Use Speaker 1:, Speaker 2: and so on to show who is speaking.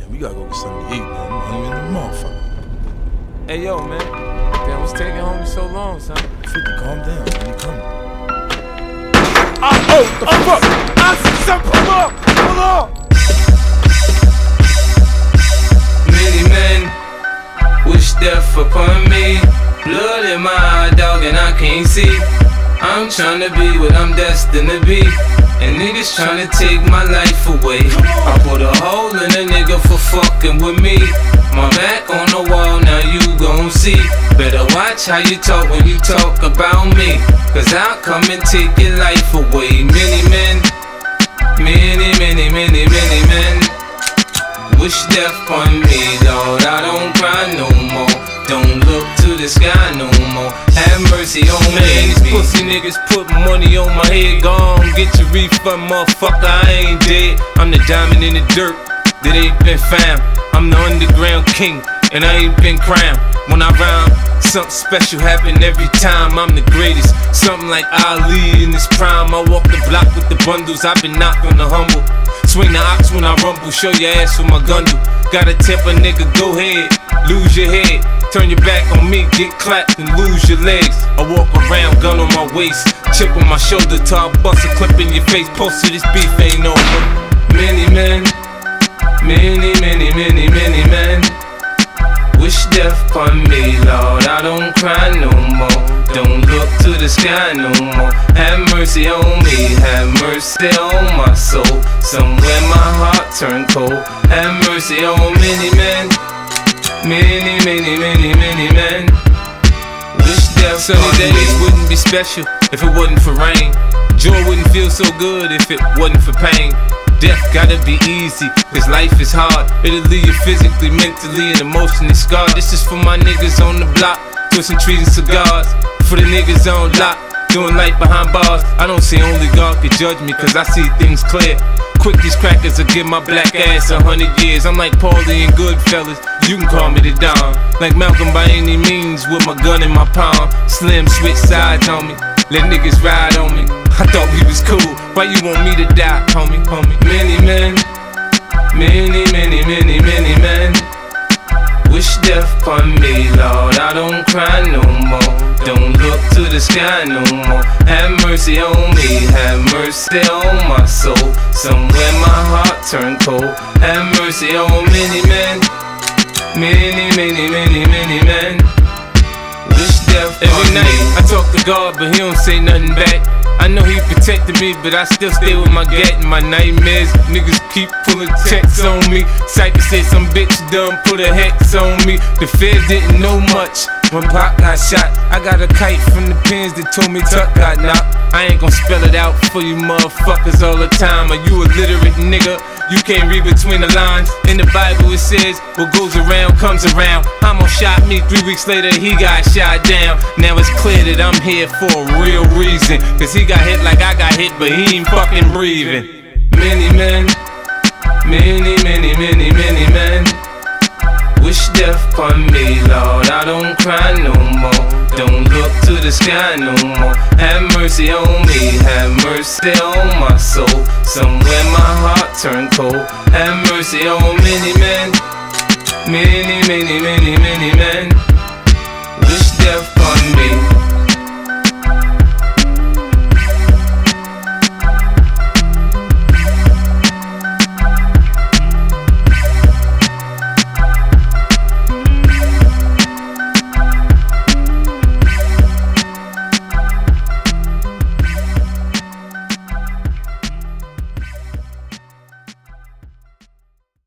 Speaker 1: Damn, we gotta go get something to eat, man. I'm hungry in the motherfucker.
Speaker 2: Hey, yo, man. Damn, what's taking homie so long, son?
Speaker 1: 50, calm down, man. He coming.
Speaker 2: The fuck? I see something. Pull up.
Speaker 3: Many men wish death upon me. Blood in my eye, dog, and I can't see. I'm tryna be what I'm destined to be, and niggas tryna take my life away. I put a hole in a nigga for fucking with me. My back on the wall, now you gon' see. Better watch how you talk when you talk about me, cause I'll come and take your life away. Many men wish death on me, Lord. I don't cry no more. Don't look to the sky no more. Have mercy on me. Man, these pussy niggas put money on my head. Gone, get your refund, motherfucker. I ain't dead. I'm the diamond in the dirt that ain't been found. I'm the underground king, and I ain't been crowned. When I rhyme, something special happen every time. I'm the greatest, something like Ali in his prime. I walk the block with the bundles. I've been knocked on the humble. Swing the ox when I rumble, show your ass with my gun do. Gotta tip a nigga, go ahead, lose your head. Turn your back on me, get clapped and lose your legs. I walk around, gun on my waist, chip on my shoulder, till I bust a clip in your face. Post to this beef ain't over. Many men wish death upon me, Lord. I don't cry no more. Don't look to the sky no more. Have mercy on me, have mercy on my soul. Somewhere my heart turned cold. Have mercy on many men. Many men wish death. Sunny days wouldn't be special if it wasn't for rain. Joy wouldn't feel so good if it wasn't for pain. Death gotta be easy, cause life is hard. It'll leave you physically, mentally, and emotionally scarred. This is for my niggas on the block, twisting trees and cigars. For the niggas on lock, doing life behind bars. I don't say only God can judge me, cause I see things clear. Quick, these crackers will give my black ass 100 years. I'm like Paulie and Goodfellas, you can call me the Don. Like Malcolm by any means, with my gun in my palm. Slim switch sides on me, let niggas ride on me. I thought we was cool, why you want me to die, homie? Many men wish death upon me, Lord. I don't cry no more. Don't look to the sky no more. Have mercy on me, have mercy on my soul. Somewhere my heart turned cold. Have mercy on many men. Many men wish death upon me. Every night I talk to God, but he don't say nothing back. I know he protected me, but I still stay with my gat and my nightmares. Niggas keep pulling checks on me. Cypher said some bitch done put a hex on me. The feds didn't know much when Pac got shot. I got a kite from the pins that told me Tuck got knocked. I ain't gon' spell it out for you motherfuckers all the time. Are you illiterate nigga? You can't read between the lines. In the Bible it says, what goes around comes around. Hamo shot me, 3 weeks later he got shot down. Now it's clear that I'm here for a real reason, cause he got hit like I got hit, but he ain't fucking breathing. Many men wish death upon me, Lord. I don't cry no more. Don't look to the sky no more. Have mercy on me, have mercy on my soul. Somewhere my heart turned cold. Have mercy on many men. Many men wish death upon me.